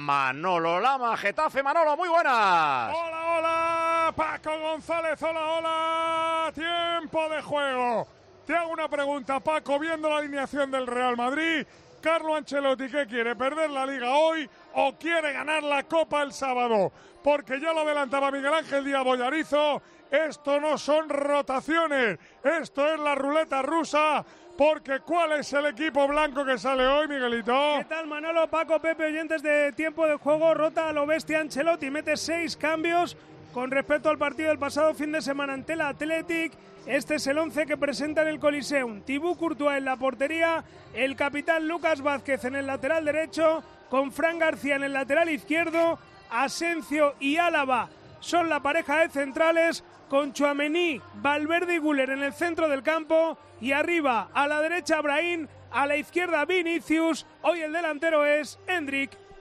Manolo Lama, Getafe. Manolo, muy buenas. Hola, hola, Paco González, hola, tiempo de juego. Te hago una pregunta, Paco, viendo la alineación del Real Madrid, Carlo Ancelotti, ¿qué quiere? ¿Perder la Liga hoy o quiere ganar la Copa el sábado? Porque ya lo adelantaba Miguel Ángel Díaz Bollarizo, esto no son rotaciones, esto es la ruleta rusa. Porque ¿cuál es el equipo blanco que sale hoy, Miguelito? ¿Qué tal, Manolo, Paco, Pepe, oyentes de tiempo de juego? Rota a lo bestia Ancelotti, mete 6 cambios con respecto al partido del pasado fin de semana ante el Athletic. Este es el 11 que presenta en el Coliseum. Thibaut Courtois en la portería, el capitán Lucas Vázquez en el lateral derecho, con Fran García en el lateral izquierdo, Asensio y Álava son la pareja de centrales, con Tchouaméni, Valverde y Güler en el centro del campo, y arriba a la derecha Brahim, a la izquierda Vinicius. Hoy el delantero es Endrick.